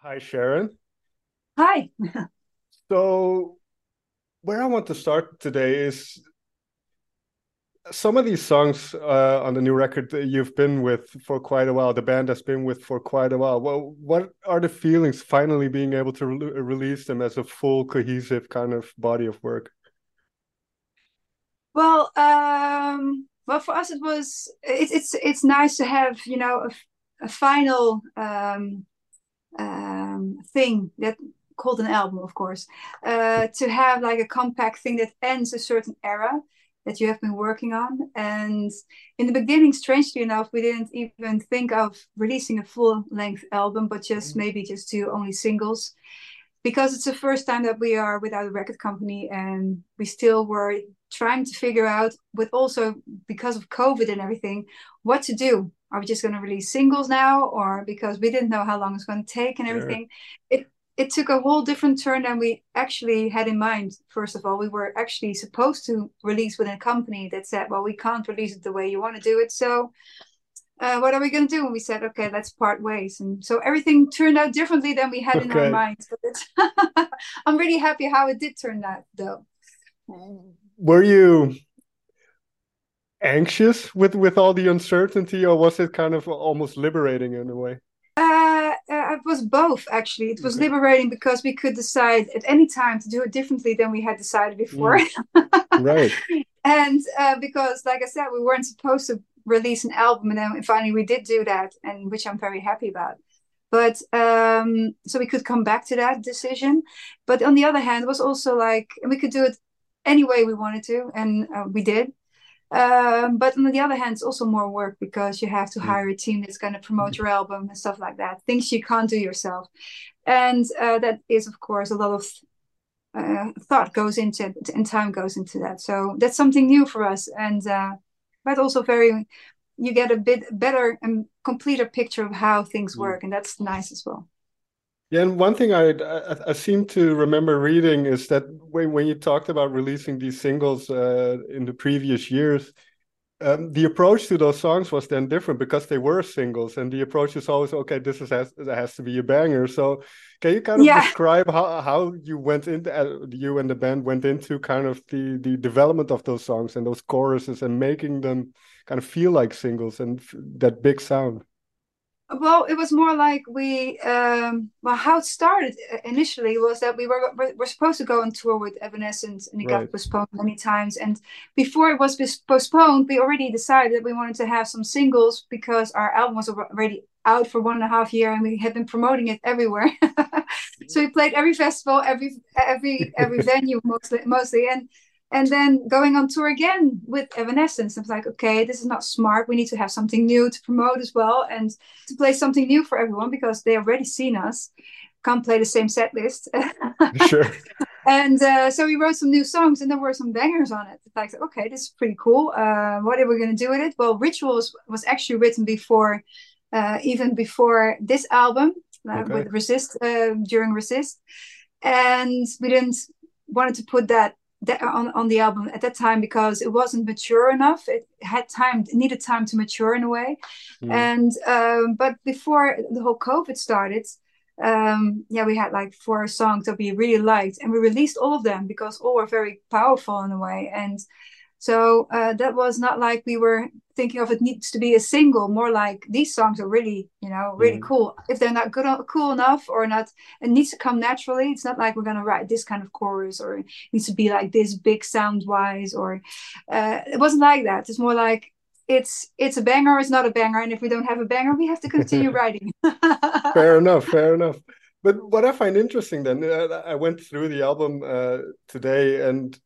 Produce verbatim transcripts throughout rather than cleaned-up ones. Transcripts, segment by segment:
Hi, Sharon. Hi. So, where I want to start today is some of these songs uh, on the new record that you've been with for quite a while, the band has been with for quite a while. Well, what are the feelings finally being able to re release them as a full, cohesive kind of body of work? Well, um, well, for us it was it, it's it's nice to have you know a, a final um, um, thing that called an album, of course, uh, to have like a compact thing that ends a certain era that you have been working on. And in the beginning, strangely enough, we didn't even think of releasing a full length album, but just maybe just do only singles because it's the first time that we are without a record company and we still were trying to figure out with also because of COVID and everything what to do. Are we just going to release singles now, or because we didn't know how long it's going to take and Sure. everything? It it took a whole different turn than we actually had in mind. First of all, we were actually supposed to release with a company that said, well, we can't release it the way you want to do it, so uh, what are we going to do? And we said, okay, let's part ways. And so everything turned out differently than we had in our Okay. minds. But it's I'm really happy how it did turn out, though. Were you anxious with with all the uncertainty, or was it kind of almost liberating in a way? Uh, uh, it was both, actually. It was Okay. liberating because we could decide at any time to do it differently than we had decided before. Mm, right. And uh, because, like I said, we weren't supposed to release an album, and then finally we did do that, and which I'm very happy about. But um, so we could come back to that decision. But on the other hand, it was also like, and we could do it any way we wanted to, and uh, we did. Um, but on the other hand, it's also more work because you have to hire a team that's going to promote your album and stuff like that, things you can't do yourself. And uh, that is, of course, a lot of uh, thought goes into it and time goes into that. So that's something new for us. And, uh, but also very, you get a bit better and completer picture of how things Mm. work. And that's nice as well. Yeah, and one thing I, I I seem to remember reading is that when when you talked about releasing these singles uh, in the previous years, um, the approach to those songs was then different because they were singles, and the approach is always okay. This is has it has to be a banger. So, can you kind of Yeah. describe how how you went into uh, you and the band went into kind of the the development of those songs and those choruses and making them kind of feel like singles and f that big sound? Well, it was more like we, um, well, how it started initially was that we were, were, were supposed to go on tour with Evanescence and it got Right. postponed many times. And before it was postponed, we already decided that we wanted to have some singles because our album was already out for one and a half year and we had been promoting it everywhere. So we played every festival, every every every venue mostly mostly. And and then going on tour again with Evanescence. I was like, okay, this is not smart. We need to have something new to promote as well. And to play something new for everyone because they already seen us. Can't play the same set list. Sure. And uh, so we wrote some new songs, and there were some bangers on it. Like, okay, this is pretty cool. Uh, what are we going to do with it? Well, Ritual was, was actually written before, uh, even before this album uh, with Okay. Resist uh, during Resist, and we didn't wanted to put that that on, on the album at that time because it wasn't mature enough. It had time, it needed time to mature in a way. Mm. And um, but before the whole COVID started, um, yeah, we had like four songs that we really liked, and we released all of them because all were very powerful in a way. And so uh, that was not like we were thinking of it needs to be a single, more like these songs are really, you know, really Mm. cool. If they're not good, cool enough or not, it needs to come naturally. It's not like we're going to write this kind of chorus or it needs to be like this big sound wise, or uh, it wasn't like that. It's more like it's it's a banger, it's not a banger. And if we don't have a banger, we have to continue writing. Fair enough, fair enough. But what I find interesting then, uh, I went through the album uh, today, and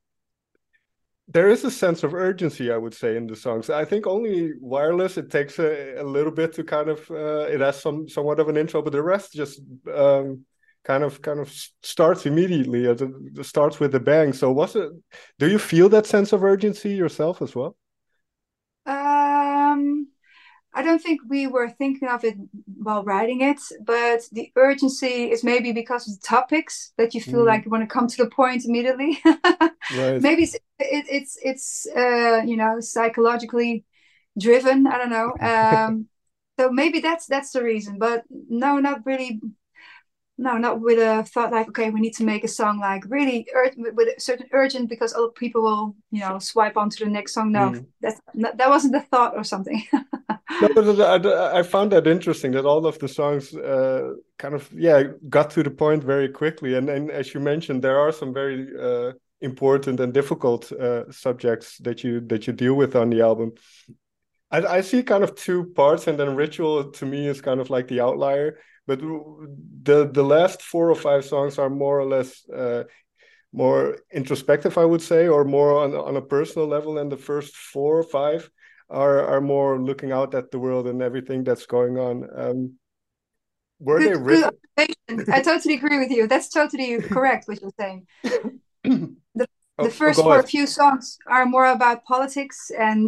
there is a sense of urgency, I would say, in the songs. I think only Wireless, it takes a, a little bit to kind of, uh, it has some somewhat of an intro, but the rest just um, kind of kind of starts immediately. It, it starts with a bang. So was it? Do you feel that sense of urgency yourself as well? um I don't think we were thinking of it while writing it, but the urgency is maybe because of the topics that you feel Mm, like you want to come to the point immediately. right. Maybe it's it, it's it's uh, you know, psychologically driven. I don't know. Um, so maybe that's that's the reason. But no, not really. no, not with a thought like, okay, we need to make a song like really ur- with a certain urgent because other people will, you know, swipe on to the next song. No, Mm. that's that wasn't the thought or something. No, but I, I found that interesting that all of the songs uh, kind of yeah got to the point very quickly, and and as you mentioned, there are some very uh, important and difficult uh, subjects that you that you deal with on the album. I, I see kind of two parts, and then Ritual to me is kind of like the outlier. But the the last four or five songs are more or less uh, more introspective, I would say, or more on on a personal level. And the first four or five are are more looking out at the world and everything that's going on. Um, were they Good, good written? observation. I totally agree with you. That's totally correct what you're saying. The the Oh, oh, first go four ahead. few songs are more about politics and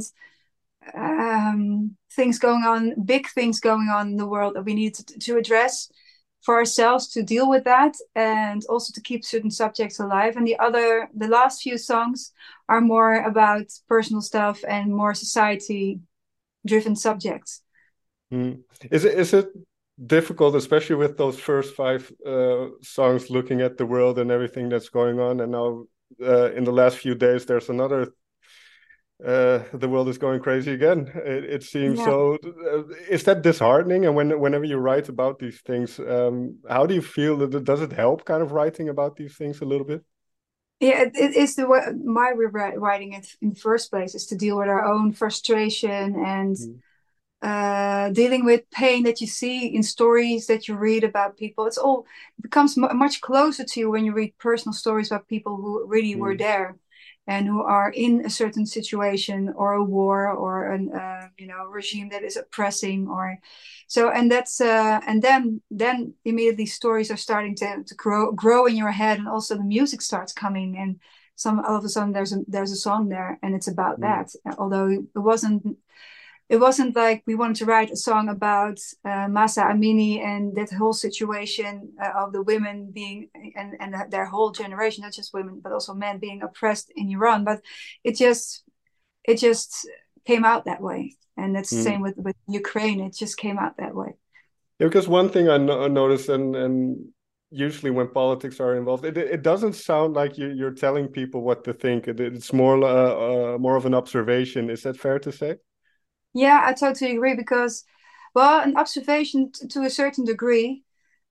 um, things going on, big things going on in the world that we need to, to address for ourselves to deal with that, and also to keep certain subjects alive. And the other, the last few songs are more about personal stuff and more society-driven subjects. Mm. Is it is it difficult, especially with those first five uh, songs, looking at the world and everything that's going on, and now uh, in the last few days, there's another. Uh, the world is going crazy again. It, it seems Yeah. so. Uh, is that disheartening? And when whenever you write about these things, um, how do you feel? Does it help, kind of writing about these things a little bit? Yeah, it, it is the way my we're writing it in the first place is to deal with our own frustration and Mm. uh, dealing with pain that you see in stories that you read about people. It's all it becomes m- much closer to you when you read personal stories about people who really were Mm. there and who are in a certain situation or a war or an uh, you know regime that is oppressing or so. And that's uh, and then then immediately stories are starting to to grow grow in your head, and also the music starts coming and. Some all of a sudden there's a there's a song there and it's about Mm. that. Although it wasn't it wasn't like we wanted to write a song about uh, Masa Amini and that whole situation uh, of the women being and, and their whole generation, not just women, but also men being oppressed in Iran. But it just it just came out that way. And it's the Mm. same with, with Ukraine. It just came out that way. Yeah, because one thing I no noticed, and and usually when politics are involved, it it doesn't sound like you you're telling people what to think. It, it's more uh, uh, more of an observation. Is that fair to say? Yeah, I totally agree because, well, an observation t- to a certain degree.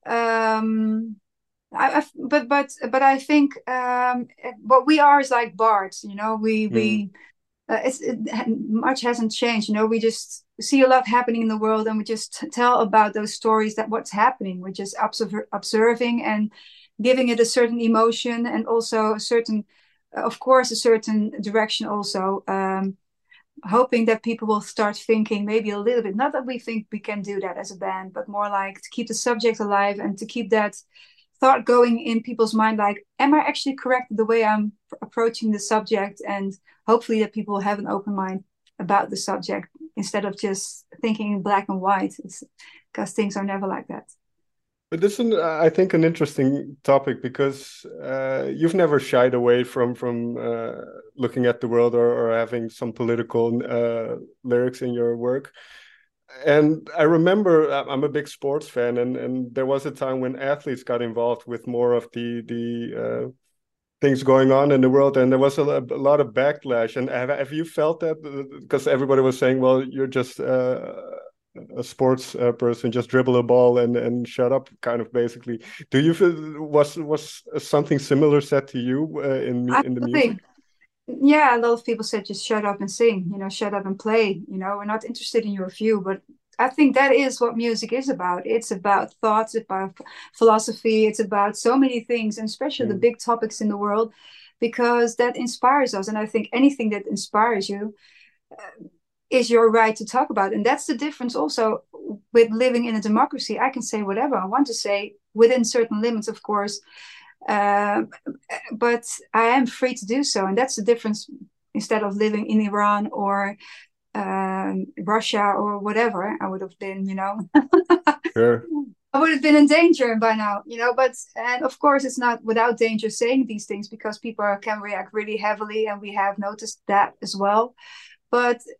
Um, I, I, but but but I think um, what we are is like bards, you know. We Mm. we uh, it's it, much hasn't changed, you know. We just see a lot happening in the world, and we just t- tell about those stories that what's happening. We're just observe, observing and giving it a certain emotion, and also a certain, of course, a certain direction. Also, um, hoping that people will start thinking maybe a little bit. Not that we think we can do that as a band, but more like to keep the subject alive and to keep that thought going in people's mind like am I actually correct the way I'm approaching the subject, and hopefully that people have an open mind about the subject instead of just thinking in black and white. It's because things are never like that. But this is, I think, an interesting topic because uh, you've never shied away from from uh, looking at the world or, or having some political uh, lyrics in your work. And I remember I'm a big sports fan, and and there was a time when athletes got involved with more of the the uh, things going on in the world, and there was a, a lot of backlash. And have, have you felt that? Because everybody was saying, "Well, you're just uh, a sports uh, person, just dribble a ball and and shut up," kind of basically. Do you feel was was something similar said to you uh, in I in the music? think, yeah, a lot of people said just shut up and sing, you know, shut up and play, you know, we're not interested in your view. But I think that is what music is about. It's about thoughts, it's about philosophy, it's about so many things, and especially the Mm. big topics in the world, because that inspires us. And I think anything that inspires you is your right to talk about. And that's the difference also with living in a democracy. I can say whatever I want to say within certain limits, of course, uh, but I am free to do so. And that's the difference instead of living in Iran or um, Russia or whatever. I would have been, you know, Sure. I would have been in danger by now, you know. But, and of course, it's not without danger saying these things because people can react really heavily, and we have noticed that as well. But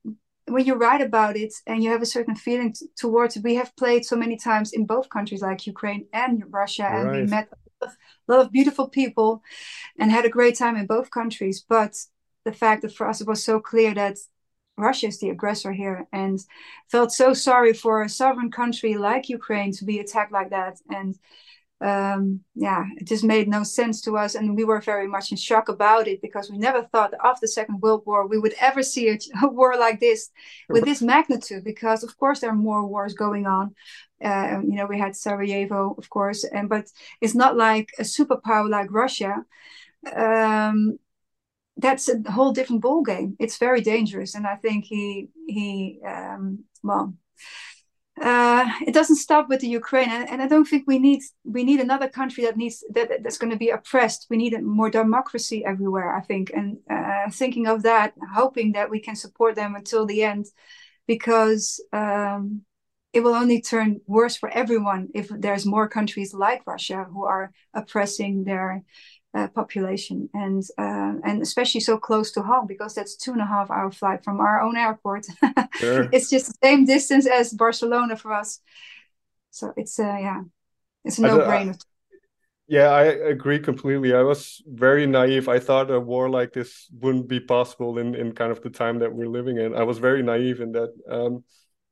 when you write about it and you have a certain feeling t- towards it. We have played so many times in both countries, like Ukraine and Russia, and we Right. met a lot of beautiful people and had a great time in both countries. But the fact that for us it was so clear that Russia is the aggressor here, and felt so sorry for a sovereign country like Ukraine to be attacked like that. And um, yeah, it just made no sense to us. And we were very much in shock about it because we never thought that after the Second World War we would ever see a, a war like this with this magnitude. Because, of course, there are more wars going on. Uh, you know, we had Sarajevo, of course, and but it's not like a superpower like Russia. Um, that's a whole different ball game. It's very dangerous, and I think he he um, well, uh, it doesn't stop with the Ukraine, and, and I don't think we need we need another country that needs that that's going to be oppressed. We need more democracy everywhere, I think, and uh, thinking of that, hoping that we can support them until the end, because um, it will only turn worse for everyone if there's more countries like Russia who are oppressing their uh, population, and uh, and especially so close to home, because that's two and a half hour flight from our own airport. Sure. It's just the same distance as Barcelona for us, so it's uh, yeah, it's a I, no do- I, brainer. yeah, I agree completely. I was very naive. I thought a war like this wouldn't be possible in, in kind of the time that we're living in. I was very naive in that. Um,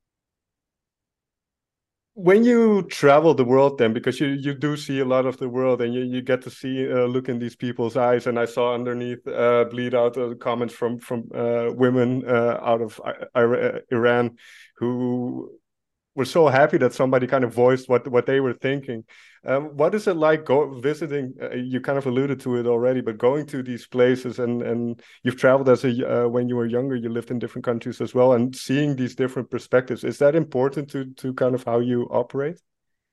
when you travel the world then, because you you do see a lot of the world, and you, you get to see uh, look in these people's eyes, and I saw underneath uh, bleed out uh, comments from from uh, women uh, out of I I Iran who were so happy that somebody kind of voiced what what they were thinking. Um, what is it like go visiting? Uh, you kind of alluded to it already, but going to these places, and and you've traveled as a uh, when you were younger, you lived in different countries as well, and seeing these different perspectives. Is that important to to kind of how you operate?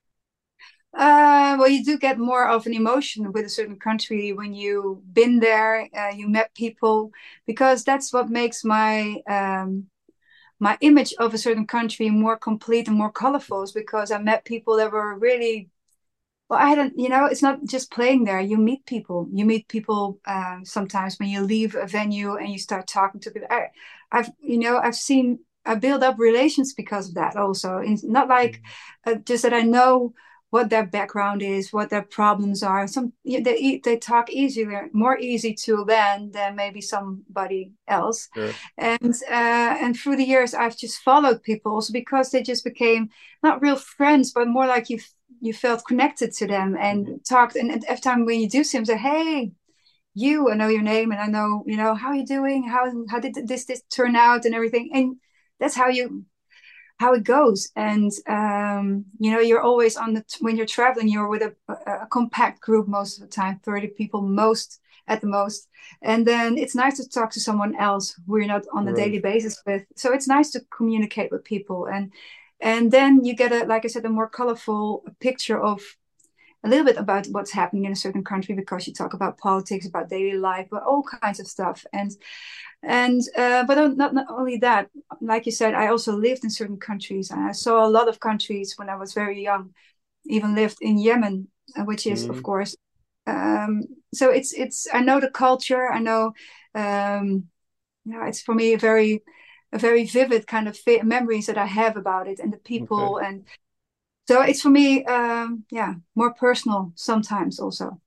Uh, well, you do get more of an emotion with a certain country when you've been there, uh, you met people, because that's what makes my um, my image of a certain country more complete and more colorful, is because I met people that were really well. I hadn't, you know, it's not just playing there. You meet people. You meet people um, sometimes when you leave a venue and you start talking to people. I, I've, you know, I've seen I build up relations because of that. Also, it's not like uh, just that I know what their background is, what their problems are. Some they they talk easier, more easy to than than maybe somebody else. Sure. And uh, and through the years, I've just followed people also because they just became not real friends, but more like you you felt connected to them Mhm. and talked. And, and every time when you do see them, say, "Hey, you, I know your name, and I know, you know, how are you doing? How how did this this turn out and everything?" And that's how you how it goes. And um, you know, you're always on the when you're traveling, you're with a, a, a compact group most of the time, thirty people most at the most. And then it's nice to talk to someone else who you're not on a Right. daily basis with. So it's nice to communicate with people, and and then you get a, like I said, a more colorful picture of a little bit about what's happening in a certain country, because you talk about politics, about daily life, but all kinds of stuff. And and uh, but not, not only that, like you said, I also lived in certain countries, and I saw a lot of countries when I was very young. Even lived in Yemen, uh, which is of Mhm. course. Um, so it's it's I know the culture. I know. Um, you know, it's for me a very a very vivid kind of fi- memories that I have about it and the Okay. people. And so it's for me, um, yeah, more personal sometimes also.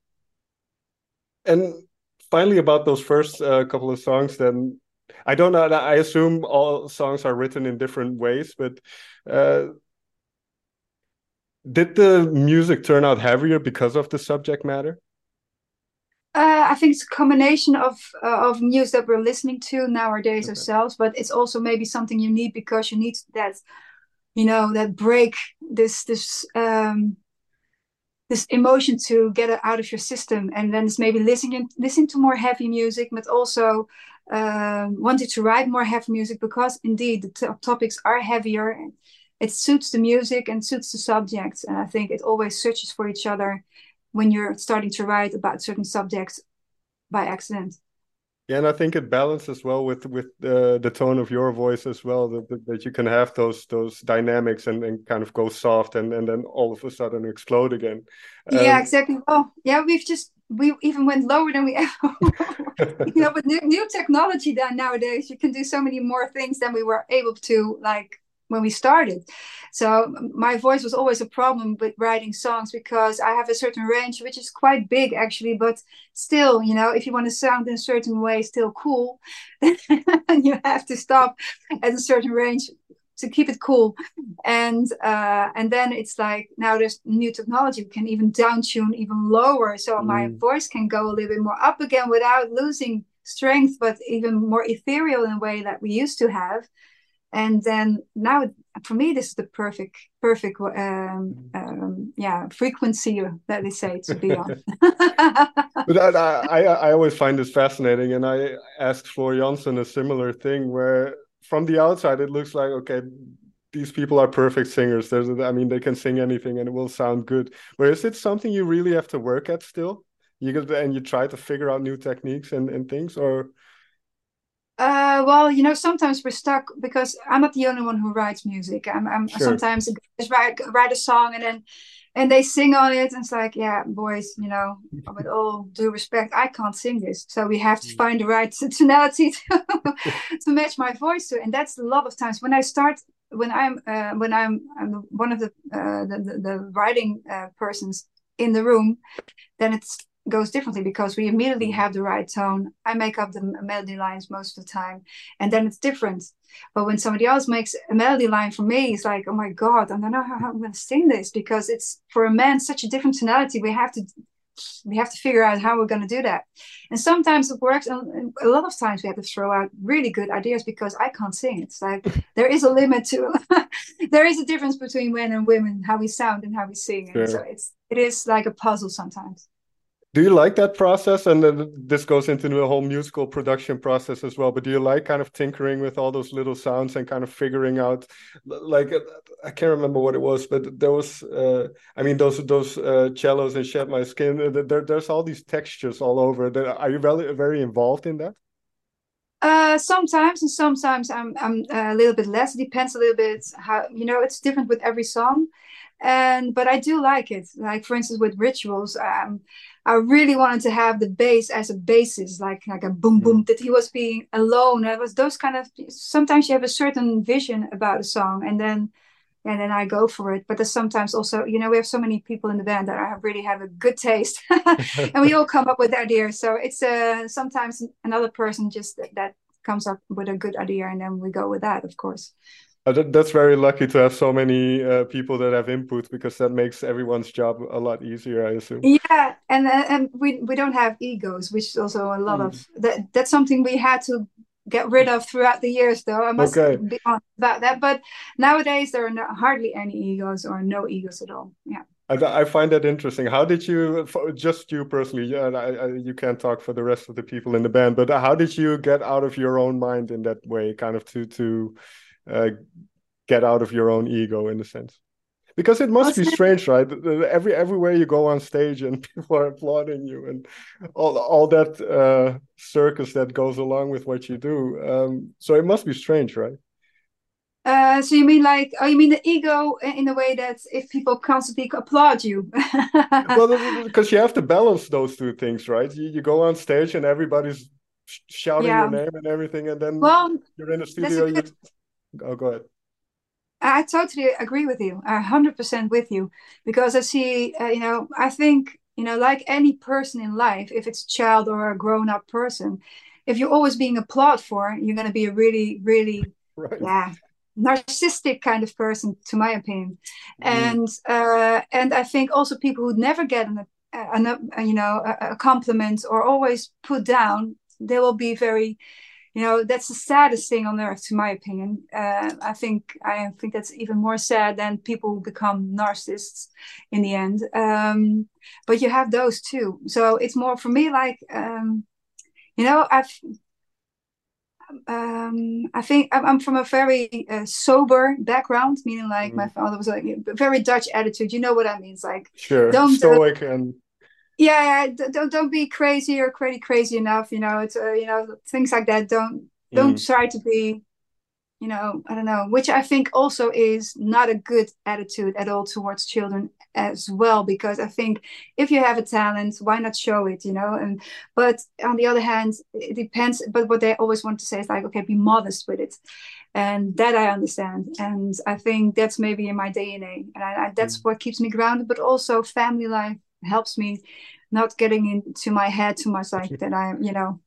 And finally, about those first uh, couple of songs, then I don't know. I assume all songs are written in different ways, but uh, did the music turn out heavier because of the subject matter? Uh, I think it's a combination of uh, of music that we're listening to nowadays Okay. ourselves, but it's also maybe something you need because you need that, you know, that break, this this um, this emotion to get it out of your system, and then it's maybe listening listening to more heavy music, but also um, wanting to write more heavy music because indeed the t- topics are heavier. And it suits the music and suits the subjects, and I think it always searches for each other when you're starting to write about certain subjects by accident. Yeah, and I think it balances well with with uh, the tone of your voice as well. That, that that you can have those those dynamics, and, and kind of go soft, and and then all of a sudden explode again. Yeah, Um, exactly. Well, yeah, we've just we even went lower than we ever. You know, with new, new technology that nowadays you can do so many more things than we were able to, like when we started. So my voice was always a problem with writing songs because I have a certain range, which is quite big actually, but still, you know, if you want to sound in a certain way, still cool, you have to stop at a certain range to keep it cool. And uh, and then it's like now there's new technology. We can even down tune even lower, so my Mm. voice can go a little bit more up again without losing strength, but even more ethereal in a way that we used to have. And then now, for me, this is the perfect, perfect, um, um, yeah, frequency that they say to be on. But I, I I always find this fascinating, and I asked Floor Jansen a similar thing where from the outside it looks like okay, these people are perfect singers. There's, I mean, they can sing anything and it will sound good. Where is it something you really have to work at still? You get and you try to figure out new techniques and, and things, or Uh, well, you know, sometimes we're stuck because I'm not the only one who writes music. I'm, I'm sure. sometimes I write write a song and then and they sing on it, and it's like, yeah, boys, you know, with all due respect, I can't sing this, so we have to find the right tonality to to match my voice to, and that's a lot of times when I start when I'm uh, when I'm, I'm one of the uh, the, the, the writing uh, persons in the room, then it goes differently because we immediately have the right tone. I make up the melody lines most of the time, and then it's different. But when somebody else makes a melody line for me, it's like, oh my God, I don't know how I'm going to sing this because it's for a man such a different tonality. We have to we have to figure out how we're going to do that. And sometimes it works, and a lot of times we have to throw out really good ideas because I can't sing. It's like there is a limit to there is a difference between men and women, how we sound and how we sing. And so Sure. it's it is like a puzzle sometimes. Do you like that process? And then this goes into the whole musical production process as well. But do you like kind of tinkering with all those little sounds and kind of figuring out, like, uh, I can't remember what it was, but there was, uh, I mean, those those uh, cellos and Shed My Skin. uh, There, there's all these textures all over. There- Are you very very involved in that? Uh, sometimes and sometimes I'm I'm a little bit less. It depends a little bit how, you know, it's different with every song. And but I do like it. Like for instance with Rituals, um, I really wanted to have the bass as a basis, like like a boom boom Mm. that he was being alone. It was those kind of sometimes you have a certain vision about a song and then and then I go for it. But there's sometimes also, you know, we have so many people in the band that I have really have a good taste, and we all come up with ideas. So it's uh, sometimes another person just that, that comes up with a good idea, and then we go with that, of course. Uh, that, that's very lucky to have so many uh, people that have input because that makes everyone's job a lot easier, I assume. Yeah, and uh, and we we don't have egos, which is also a lot of Mm. that. That's something we had to get rid of throughout the years, though. I must Okay. be honest about that. But nowadays there are no, hardly any egos or no egos at all. Yeah. I, I find that interesting. How did you, for just you personally, yeah, I, I, you can't talk for the rest of the people in the band, but how did you get out of your own mind in that way, kind of to to uh, get out of your own ego in a sense? Because it must be strange, right? Every everywhere you go on stage and people are applauding you and all all that uh, circus that goes along with what you do. Um, so it must be strange, right? Uh, so you mean like, oh, you mean the ego in a way that if people constantly applaud you? Well, because you have to balance those two things, right? You, you go on stage and everybody's shouting your Yeah. name and everything, and then Well, you're in a that's a studio. You good. oh, go ahead. I totally agree with you. A hundred percent with you because I see, uh, you know, I think, you know, like any person in life, if it's a child or a grown-up person, if you're always being applauded for, you're going to be a really, really, Right. yeah, narcissistic kind of person, to my opinion. Mm. And uh, and I think also people who never get an, an, a, you know, a, a compliment or always put down, they will be very, you know, that's the saddest thing on earth, to my opinion. uh, i think i think that's even more sad than people who become narcissists in the end. Um, but you have those too, so it's more for me like, um, you know, i've um, I think I'm, I'm from a very uh, sober background, meaning like my Mm. father was like a very Dutch attitude. You know what I mean? It's like Sure. don't uh, Stoic and yeah, yeah, don't don't be crazy or crazy crazy enough. You know, it's uh, you know, things like that. Don't don't mm. try to be, you know, I don't know, which I think also is not a good attitude at all towards children as well, because I think if you have a talent, why not show it, you know? And but on the other hand, it depends. But what they always want to say is like, okay, be modest with it, and that I understand, and I think that's maybe in my D N A, and I, I, that's Mm. what keeps me grounded. But also, family life helps me not getting into my head too much, like that I'm, you know,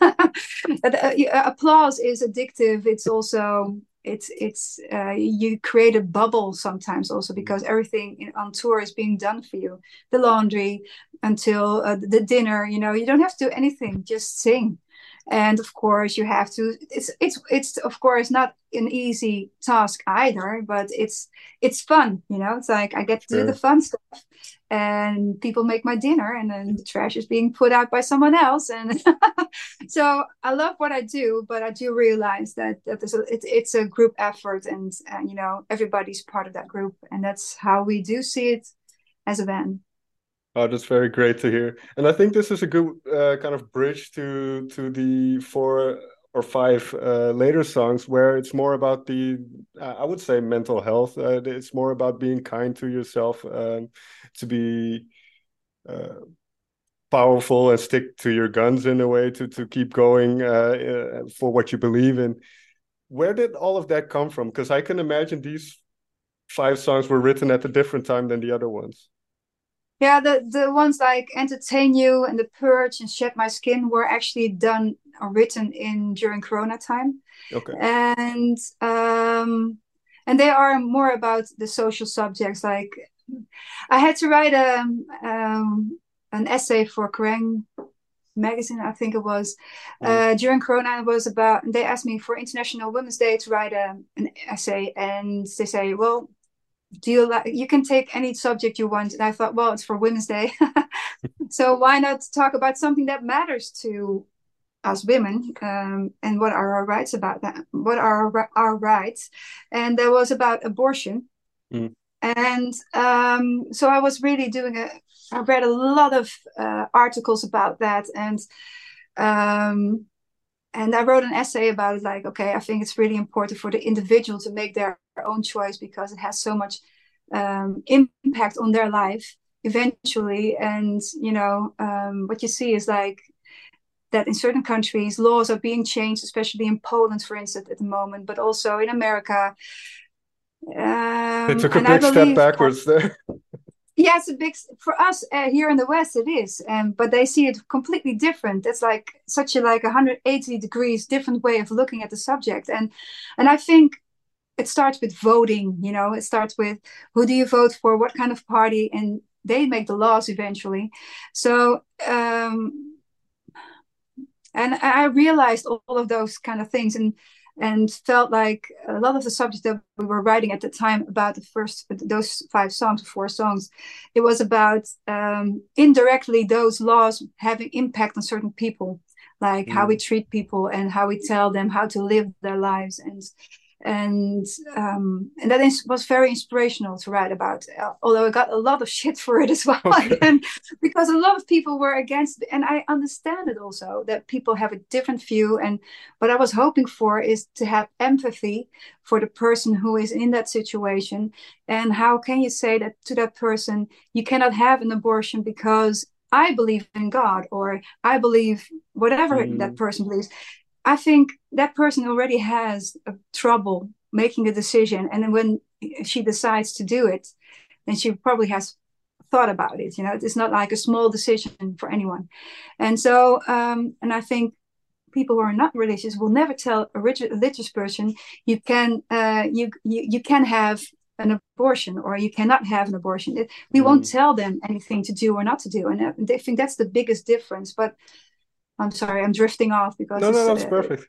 applause is addictive. It's also it's it's uh, you create a bubble sometimes also, because everything in, on tour is being done for you, the laundry until uh, the dinner, you know, you don't have to do anything, just sing. And of course you have to, it's it's it's of course not an easy task either, but it's it's fun, you know. It's like I get to do the Sure. fun stuff, and people make my dinner, and then the trash is being put out by someone else. And so I love what I do, but I do realize that that is a, it, it's a group effort, and uh, you know, everybody's part of that group, and that's how we do see it as a band. Oh, that's very great to hear. And I think this is a good uh, kind of bridge to to the four or five uh, later songs where it's more about the, uh, I would say, mental health. Uh, it's more about being kind to yourself, um, to be uh, powerful and stick to your guns in a way to to keep going uh, uh, for what you believe in. Where did all of that come from? Because I can imagine these five songs were written at a different time than the other ones. Yeah, the the ones like Entertain You and The Purge and Shed My Skin were actually done or written in during Corona time. Okay. And um and they are more about the social subjects. Like I had to write a um an essay for Kerrang magazine, I think it was, Mm. uh, during Corona. It was about, they asked me for International Women's Day to write a, an essay, and they say, well, do you like, you can take any subject you want. And I thought, well, it's for Women's Day. So why not talk about something that matters to us women, um, and what are our rights about that? What are our, our rights? And that was about abortion. Mm. And um, so I was really doing a, I read a lot of uh, articles about that. And um, and I wrote an essay about it, like, okay, I think it's really important for the individual to make their own choice, because it has so much um, impact on their life eventually. And, you know, um, what you see is like that in certain countries, laws are being changed, especially in Poland, for instance, at the moment, but also in America. They Um, took a and I big step believe that, backwards there. yeah, it's a big, for us uh, here in the West, it is, um, but they see it completely different. It's like such a like one hundred eighty degrees different way of looking at the subject. And and I think it starts with voting, you know, it starts with who do you vote for, what kind of party, and they make the laws eventually. So um and I realized all of those kind of things, and and felt like a lot of the subjects that we were writing at the time about the first those five songs, four songs, it was about um, indirectly those laws having impact on certain people, like how we Mm. treat people and how we tell them how to live their lives. And and um, and that is, was very inspirational to write about. Uh, although I got a lot of shit for it as well, Okay. again, because a lot of people were against it, and I understand it also that people have a different view. And what I was hoping for is to have empathy for the person who is in that situation, and how can you say that to that person, you cannot have an abortion because I believe in God, or I believe whatever that Mm. person believes. I think that person already has a trouble making a decision. And then when she decides to do it, then she probably has thought about it. You know, it's not like a small decision for anyone. And so, um, and I think people who are not religious will never tell a religious person you can uh, you, you you can have an abortion, or you cannot have an abortion. We won't Mm. tell them anything to do or not to do, and I think that's the biggest difference. But I'm sorry, I'm drifting off because No, no, it's. that's Uh, perfect.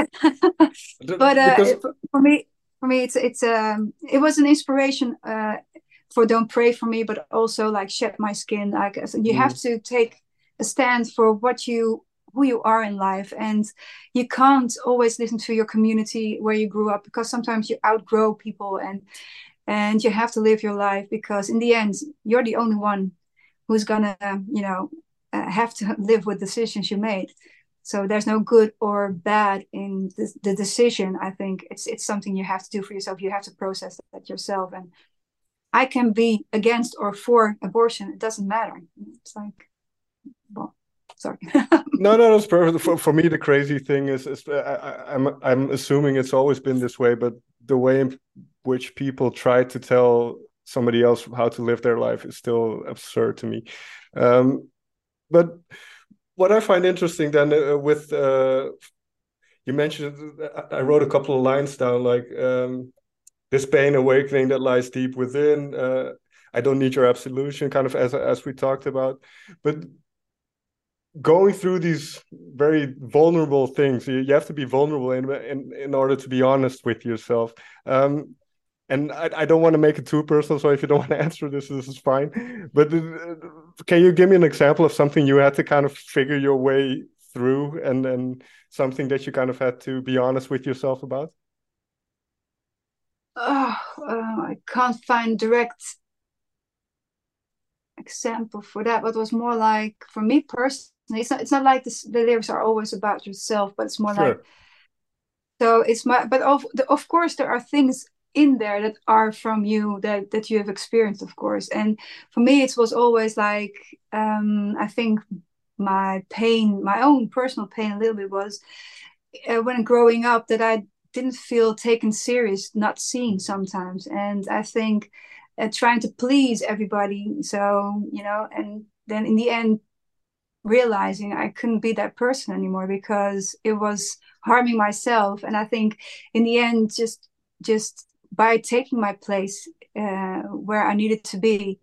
but uh, Because it, for me, for me, it's it's um, it was an inspiration uh, for Don't Pray for Me, but also like Shed My Skin. Like so you have mm, to take a stand for what you who you are in life, and you can't always listen to your community where you grew up, because sometimes you outgrow people, and and you have to live your life, because in the end you're the only one who's gonna you know uh, have to live with decisions you made. So there's no good or bad in the, the decision. I think it's it's something you have to do for yourself. You have to process that yourself. And I can be against or for abortion. It doesn't matter. It's like, well, sorry. No, no, that's perfect. For, for me, the crazy thing is, is I, I, I'm I'm assuming it's always been this way, but the way in which people try to tell somebody else how to live their life is still absurd to me. Um, but what I find interesting then uh, with uh, you mentioned, I wrote a couple of lines down, like um, this pain awakening that lies deep within. Uh, I don't need your absolution, kind of as as we talked about, but going through these very vulnerable things, you, you have to be vulnerable in, in in order to be honest with yourself. Um, and I, I don't want to make it too personal, so if you don't want to answer this, this is fine. But uh, can you give me an example of something you had to kind of figure your way through, and and something that you kind of had to be honest with yourself about? Oh, uh, I can't find direct example for that. But it was more like for me personally, it's not. It's not like this, the lyrics are always about yourself, but it's more like Sure. so. It's my. But of of course, there are things in there that are from you that that you have experienced, of course. And for me, it was always like um, I think my pain, my own personal pain, a little bit was uh, when growing up that I didn't feel taken serious, not seen sometimes. And I think uh, trying to please everybody. So, you know, and then in the end, realizing I couldn't be that person anymore because it was harming myself. And I think in the end, just, just by taking my place uh, where I needed to be,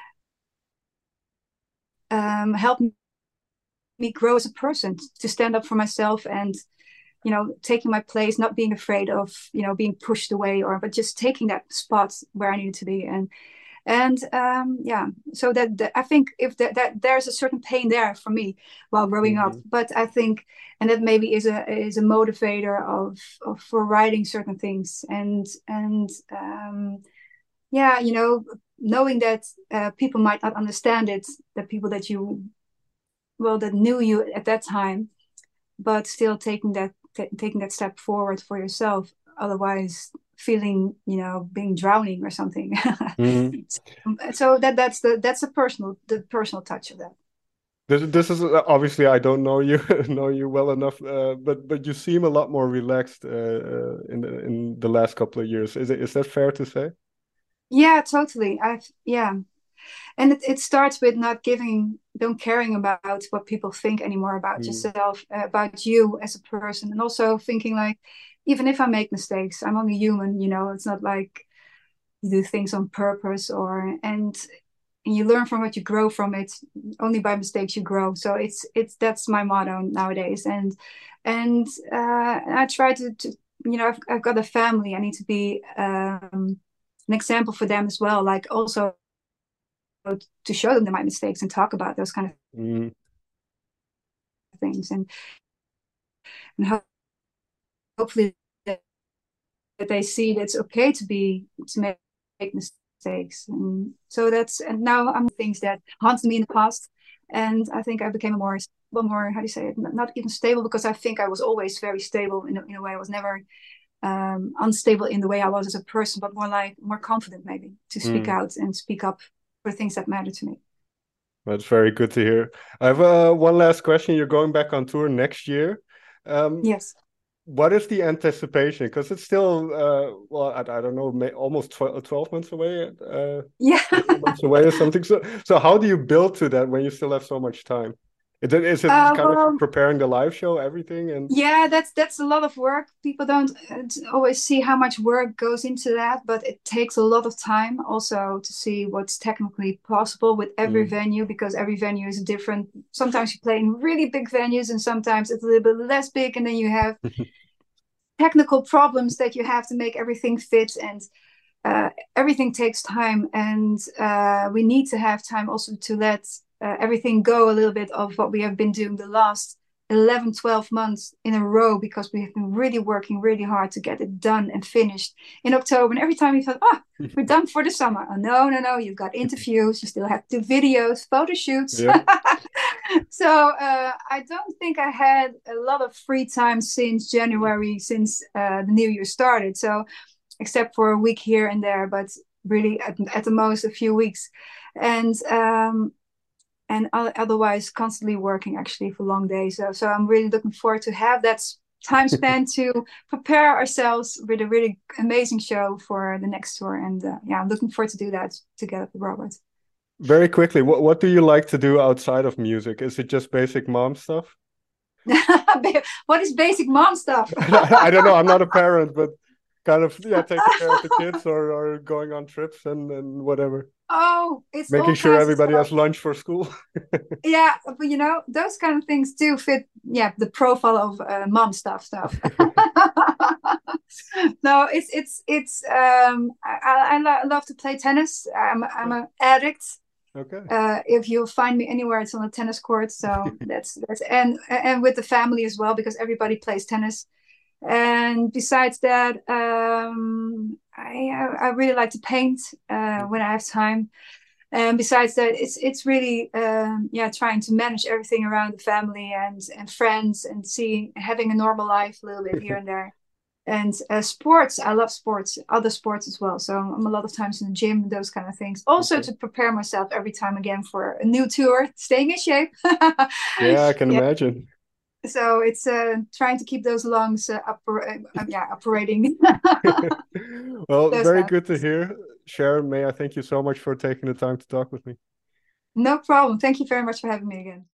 um, helped me grow as a person to stand up for myself and you know taking my place, not being afraid of you know being pushed away or but just taking that spot where I needed to be. And and um yeah, so that, that I think if that, that there's a certain pain there for me while growing up, Mhm. but I think and that maybe is a is a motivator of, of for writing certain things. And and um yeah, you know knowing that uh, people might not understand it, the people that you well that knew you at that time, but still taking that t- taking that step forward for yourself, otherwise feeling you know being drowning or something. Mhm. So that that's the that's the personal the personal touch of that. This this is uh, obviously I don't know you know you well enough, uh, but but you seem a lot more relaxed uh, uh, in the in the last couple of years. Is it is that fair to say? Yeah, totally. I've yeah, and it, it starts with not giving don't caring about what people think anymore about Mm. yourself, uh, about you as a person, and also thinking like even if I make mistakes, I'm only human. You know, it's not like you do things on purpose or and and you learn from it, you grow from it. Only by mistakes you grow. So it's it's that's my motto nowadays. And and uh I try to, to you know I've, I've got a family. I need to be um an example for them as well, like also to show them my mistakes and talk about those kind of Mm. things. And, and ho- hopefully that, that they see that it's okay to be to make, make mistakes. And so that's and now I'm things that haunted me in the past. And I think I became a more well more how do you say it, not even stable, because I think I was always very stable in a, in a way. I was never um, unstable in the way I was as a person, but more like more confident maybe to speak Mm. out and speak up for things that matter to me. That's very good to hear. I have uh, one last question. You're going back on tour next year. Um, Yes. what is the anticipation? Because it's still, uh, well, I, I don't know, may, almost twelve, twelve months away, uh, Yeah. eighteen months away or something. So, so how do you build to that when you still have so much time? Is it, is it Uh, kind of well, preparing the live show, everything? And yeah, that's that's a lot of work. People don't uh, always see how much work goes into that, but it takes a lot of time also to see what's technically possible with every mm. venue, because every venue is different. Sometimes you play in really big venues, and sometimes it's a little bit less big, and then you have technical problems that you have to make everything fit, and uh, everything takes time, and uh, we need to have time also to let uh, everything go a little bit of what we have been doing the last eleven, twelve months in a row, because we have been really working really hard to get it done and finished in October. And every time we thought, ah, we're done for the summer. Oh, no, no, no, you've got interviews, you still have to do videos, photo shoots. Yeah. So uh, I don't think I had a lot of free time since January, since uh, the new year started. So except for a week here and there. But really at, at the most a few weeks, and um, and otherwise constantly working actually for long days. So, so I'm really looking forward to have that time spent to prepare ourselves with a really amazing show for the next tour. And uh, yeah, I'm looking forward to do that together with Robert. Very quickly, what what do you like to do outside of music? Is it just basic mom stuff? What is basic mom stuff? I don't know. I'm not a parent, but kind of yeah, taking care of the kids or, or going on trips and, and whatever. Oh, it's Making all sure kinds of everybody stuff. has lunch for school. Yeah, but you know, those kind of things do fit, yeah, the profile of uh, mom stuff stuff. No, it's it's it's um I, I, I lo- love to play tennis. I'm I'm an addict. Okay. Uh, if you find me anywhere, it's on a tennis court. So that's that's and and with the family as well because everybody plays tennis. And besides that, um, I I really like to paint uh, when I have time. And besides that, it's it's really um, yeah trying to manage everything around the family and and friends and see having a normal life a little bit here and there. And uh, sports, I love sports, other sports as well. So I'm a lot of times in the gym, those kind of things. Also Okay. to prepare myself every time again for a new tour, staying in shape. Yeah, I can Yeah. imagine. So it's uh, trying to keep those lungs uh, oper- uh, yeah operating. Well, Those very kind of good to things. hear. Sharon, may I thank you so much for taking the time to talk with me. No problem. Thank you very much for having me again.